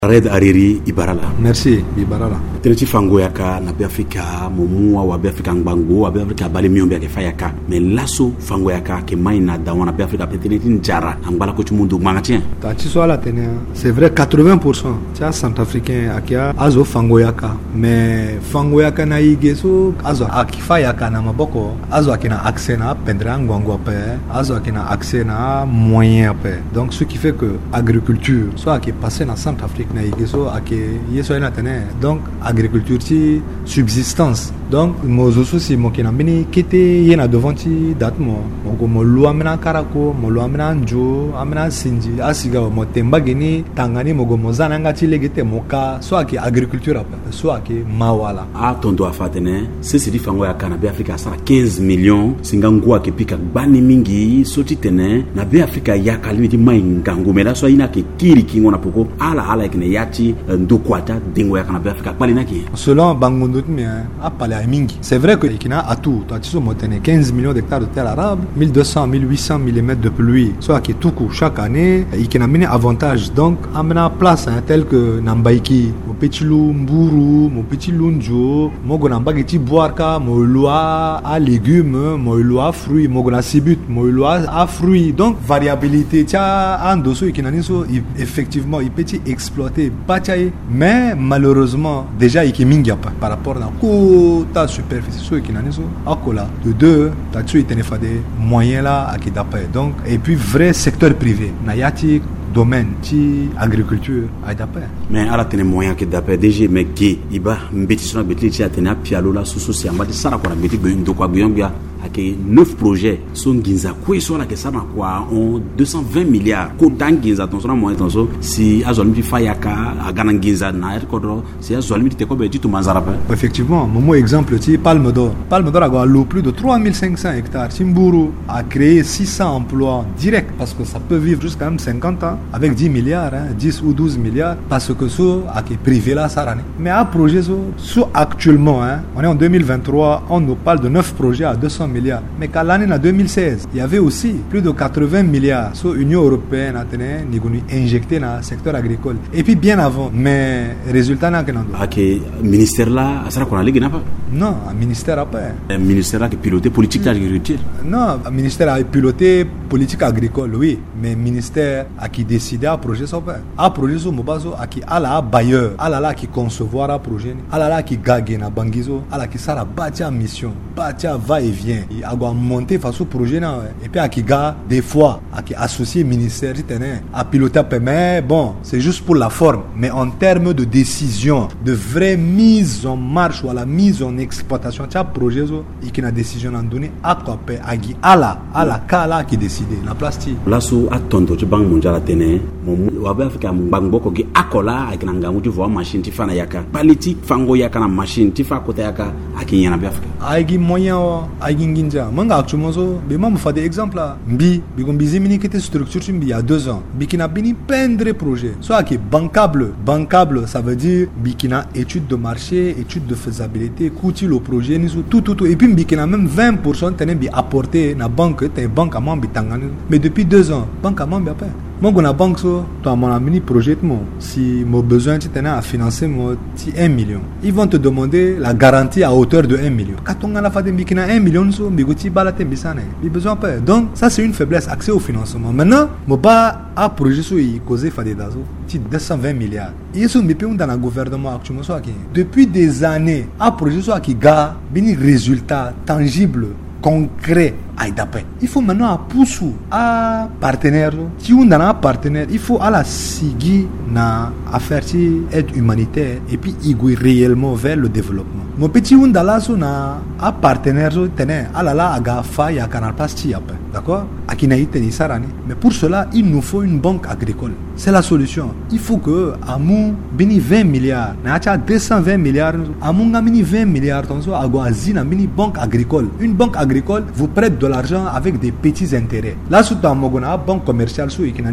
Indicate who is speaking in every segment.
Speaker 1: Red Hariri Ibarala.
Speaker 2: Merci Ibarala.
Speaker 1: Teneti fango yaka na Afrika momua wa Afrika ngbango wa Afrika bali miombe yake fayaka mais lasso fango yaka ke maina da wana Afrika peut-être njara ambala ko tumundo mangatien.
Speaker 2: Ta ci soit la tenia. C'est vrai 80% tia centrafricain akia azo fango yaka mais fango yaka na igeso azo akifa yaka na maboko azo akina accès na pendra ngwango pe azo akina accès na moyen pe. Donc ce qui fait que agriculture soit qui passé dans Centrafrique na igeso ake yeso ina tene. Donc agriculture ci subsistance. Donc mozo souci mo kina bini kete yena devant ci dat mo mo lo amena karako mo lo amena njo amena sinji asiga mo temba geni tangani mo mozana ngati legete moka so ake agriculture apa so ake mawala
Speaker 1: a tondo afatene c'est di fango ya kana be Afrika sara 15 millions singangu ake pika bani mingi soti tene na be Afrika ya kalimi di maingangu mela so ina ke kiri kingo na poko ala ikne yati ndokwata dingo ya kana be Afrika pali naki
Speaker 2: selon bangondo mi apale mingi. C'est vrai que Ikina a tout. Tu as 15 millions d'hectares de terre arabe, 1200, 1800 mm de pluie. Soit qui tout coup chaque année, Ikina a avantage. Donc, amena place tel que Nambaiki, mon petit loup mburu, mon petit lunjo, mon gonambageti boarka, mon loa à légumes, mon loa à fruits, mon gona sibut, mon loa à fruits. Donc, variabilité. Tia andoso Ikina niso effectivement il peut exploiter bataille, mais malheureusement déjà Ikimingi par rapport à ta superficie so qui naniso akola de deux ta tu itene fa des moyens là à qui d'après donc et puis vrai secteur privé na yati domaine ti agriculture à d'après
Speaker 1: mais ala tene moyen que d'après DG mais qui iba mbeti sona beti ti atena pialo la sous social mbati sara ko na beti be ndo kwa biyambia ake 9 projets sont ginza ko so la que ça na quoi on 220 milliards ko danginza ton sona moyen tonso si azolmi ti fayaka agana ginza na kodro si azolmi ti ko be ti to manzara pa
Speaker 2: effectivement mon exemple ti Palme d'Or a l'eau plus de 3500 hectares Timburu a créé 600 emplois directs parce que ça peut vivre jusqu'à même 50 ans avec 10 milliards 10 ou 12 milliards parce que so a qui privé là ça année mais à projet so actuellement on est en 2023 on nous parle de 9 projets à 200 milliards mais qu'à l'année en 2016 il y avait aussi plus de 80 milliards so Union européenne a tenu injecté dans le secteur agricole et puis bien avant mais résultat n'a que
Speaker 1: ministère là ça qu'on a ligue n'a pas
Speaker 2: non un ministère après
Speaker 1: un ministère qui piloté politique agriculture
Speaker 2: non un ministère a piloté politique agricole oui mais ministère a qui décidé à projet ça à projet so mobazo a qui ala bailleur ala la qui concevoir à projet ala la qui gagne na bangizo ala qui sara batia mission batia va et vient il a monter face au projet là et puis à qui gars des fois à qui associé ministère à piloter mais bon c'est juste pour la forme mais en termes de décision de vraie mise en marche ou à la mise en exploitation tu as projet so et qui na décision en donner à quoi agi ala kala qui décide la plastique
Speaker 1: là sous atondo tu banque mondiale tene wa ba Afrika mbangbo ko gi akola akinanga mutu vo machine ti fana yaka politique fango yaka na machine ti fa kota yaka akinyana ba Afrika
Speaker 2: agi moyen agi nginja manga actuellement so be mam fa des exemples mbi bigombizi mini qui était structure il y a 2 ans bikina bini peindre projet soit qui bancable ça veut dire bikina étude de marché étude de faisabilité coût le projet ni tout et puis bikina même 20% tene bi apporter na banque à mambi tangani mais depuis 2 ans banque à mambi après moi on a banque so toi mon mini projet si mon besoin tu tenais à financer mon 1 million ils vont te demander la garantie à hauteur de 1 million quand on a la fait bikina 1 million so bigoti balate bisane il besoin pas donc ça c'est une faiblesse accès au financement maintenant mon ba a projet so il causé fade dazo 220 milliards ils sont mis dans le gouvernement actuellement so qui depuis des années a projet so qui ga bini résultat tangible concret d'après. Il faut maintenant pousser à partenaire. Si on a un partenaire, il faut à la sigi na affaire aide humanitaire et puis il réellement vers le développement. Mon petit on a na a partenaire tenait à la agafa ya canal pasti après. D'accord? Akinaï teni sarani. Mais pour cela, il nous faut une banque agricole. C'est la solution. Il faut que amou bini 20 milliards, na acha 220 milliards, amou ngamini 20 milliards tonso agwazina bini banque agricole. Une banque agricole vous prête de l'argent avec des petits intérêts. Là, sous ta mogona, banque commerciale,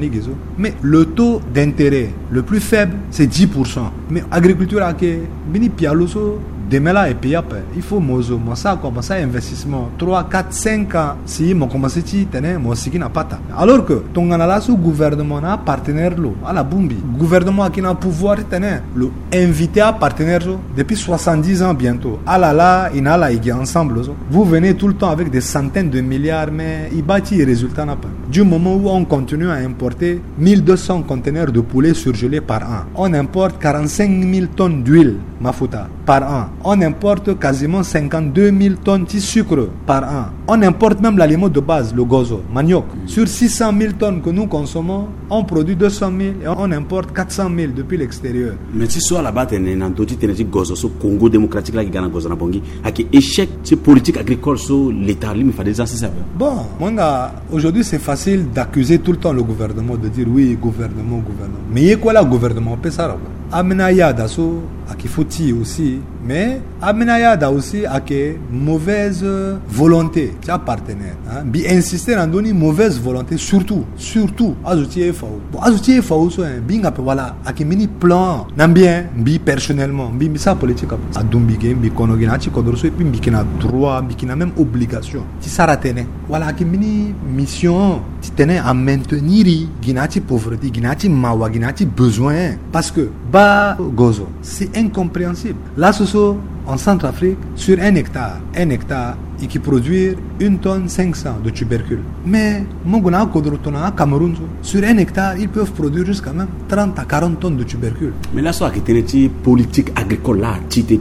Speaker 2: mais le taux d'intérêt le plus faible, c'est 10%. Mais agriculture, bini pialoso, demain là, et puis après, il faut mozo, moi ça, comme ça, investissement, 3, 4, 5 ans, si mon commencé, moi aussi qui n'a pas ta. Alors que, ton là, sous gouvernement, a partenaire, à la Bumbi, gouvernement qui n'a pouvoir, le invité à partenaire, depuis 70 ans bientôt. Ah là là, il a là, il est ensemble. Vous venez tout le temps avec des centaines de milliards, mais il bâtit les résultats n'a pas. Du moment où on continue à importer 1200 conteneurs de poulet surgelés par an, on importe 45 000 tonnes d'huile, mafuta, par an. On importe quasiment 52 000 tonnes de sucre par an. On importe même l'aliment de base, le gozo, manioc. Sur 600 000 tonnes que nous consommons, on produit 200 000 et on importe 400 000 depuis l'extérieur.
Speaker 1: Mais si soit là-bas, tu as gozo, sur Congo démocratique, là, qui gagne gozo, avec échec, c'est politique agricole sur l'État, il faut des assistants.
Speaker 2: Bon, aujourd'hui, c'est facile d'accuser tout le temps le gouvernement, de dire oui, gouvernement. Mais il y a quoi là, gouvernement? Amenaya daso qui faut aussi, mais amenaya da aussi avec mauvaise volonté, tu as partenaire, hein, bi insister en donner mauvaise volonté surtout azouti fao. Bon azouti fao so binga pe voilà avec mini plan nambien bi personnellement bi ça politique a dumbi game bi konogina ci kodorso et puis bi kina droit bi kina même obligation. Ti saratene voilà avec mini mission ti tenait à maintenir ginati pauvreté, ginati mawa, ginati besoin parce que ba gozo c'est incompréhensible. Là, en Centrafrique, sur un hectare, et qui produit 1 tonne 500 de tubercules. Mais, au Cameroun, sur un hectare, ils peuvent produire jusqu'à même 30 à 40 tonnes de tubercules.
Speaker 1: Mais là, soit qui est une politique agricole, là, tu es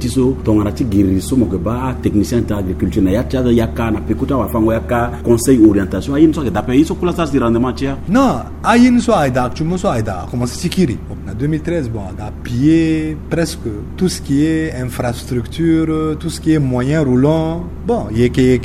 Speaker 1: technicien d'agriculture, il y a un conseil orientation, il y a un rendement.
Speaker 2: Non, il y a commencé en 2013, bon, on a pillé presque tout ce qui est infrastructure, tout ce qui est moyens roulants. Bon, il y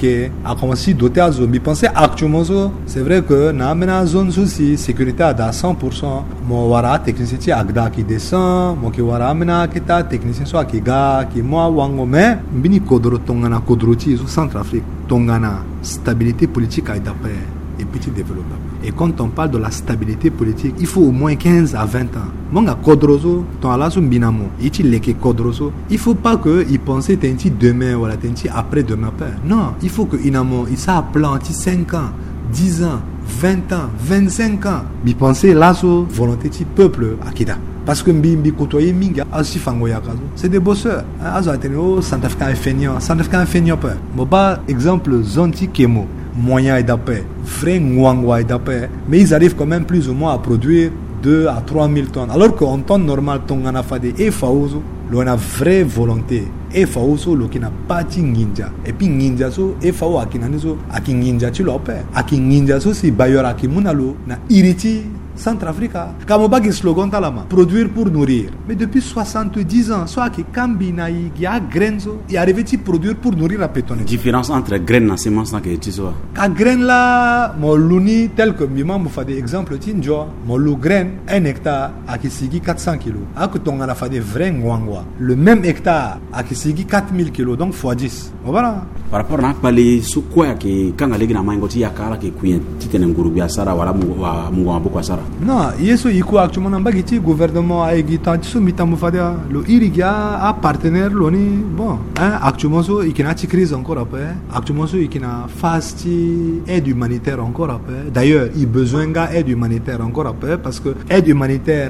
Speaker 2: a commencé à doter à zone. Pensez actuellement, c'est vrai que dans la zone souci, sécurité à 100%. Mon wara technicien agda qui descend, mon qui wara amena qui ta technicien soit qui ga qui moi wango mais bini kodro tongana kodroti au Centrafrique tongana stabilité politique à d'après et petit développement. Et quand on parle de la stabilité politique, il faut au moins 15 à 20 ans. Monga kodrozo, ton ala son binamo, iti leke kodrozo. Il faut pas que il pense tenti demain ou la tenti après demain père. Non, il faut que inamo, il sa planti 5 ans, 10 ans, 20 ans, 25 ans. Il pense là sur volonté du peuple akida. Parce que mbi côtoyer minga asi fangoya kazo. C'est des bosseurs. Azo ateno Centrafricain feignant peur. Moba exemple zonti kemo. Moyen et d'après, vrai ngwangwa et d'après, mais ils arrivent quand même plus ou moins à produire 2 à 3 000 tonnes. Alors qu'en temps normal, tongana fade et faouzo, l'on a vraie volonté. Et faouzo, l'on n'a pas de ninja. Et puis ninja so, et faou akinanizo, akin ninja tu l'opère. Akin ninja so, si bayor akimunalo, na iriti. Centrafrica, Kamobagi slogan talama, produire pour nourrir. Mais depuis 70 ans, soit qui Kambinaï, qui a grenzo, il arrive à produire pour nourrir la pétonne.
Speaker 1: Différence entre graines et semences que tu vois.
Speaker 2: La graine là, mon louni tel que Mima me fait des exemples tinjo, mon lou graine 1 hectare à qui sigi 400 kg. À que ton a fait des vrais ngwangwa. Le même hectare à qui sigi 4000 kg, donc x 10. Voilà.
Speaker 1: Par rapport à parler sur quoi que quand les gens mangent ya kala que kuyen titene ngurubia sara wala mungwa boko sara.
Speaker 2: Non, yeso iko actuellement nambagiti gouvernement a egita tiso mitamu fadia le irigia a partenaire loni bon hein actuellement so ikina ti crise encore après actuellement so ikina fasti aide humanitaire encore après d'ailleurs il besoin ga aide humanitaire encore après parce que aide humanitaire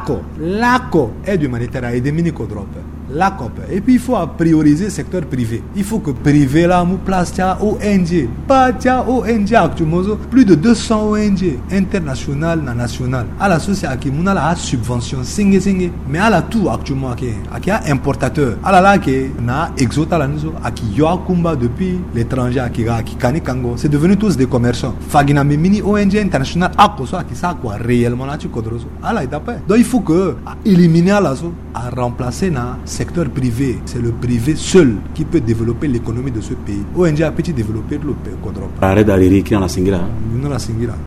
Speaker 2: lako aide humanitaire a aidé mini kodrop la COP. Et puis il faut prioriser le secteur privé. Il faut que privé là nous place ONG. Pas tia ONG actuellement plus de 200 ONG internationales na nationales. À la société qui muna la subvention singe mais à la tout actuellement qui a importateur. À la là qui na exota la nizo qui yo kumba depuis l'étranger qui kani kango. C'est devenu tous des commerçants. Fagina mini ONG international à cause qui ça quoi réellement là tu kodroso. À la d'après. Donc il faut que éliminer à la à remplacer na secteur privé, c'est le privé seul qui peut développer l'économie de ce pays. ONG a petit développé le pays.
Speaker 1: Arrête d'aller qui dans la singira.
Speaker 2: Dans la singira.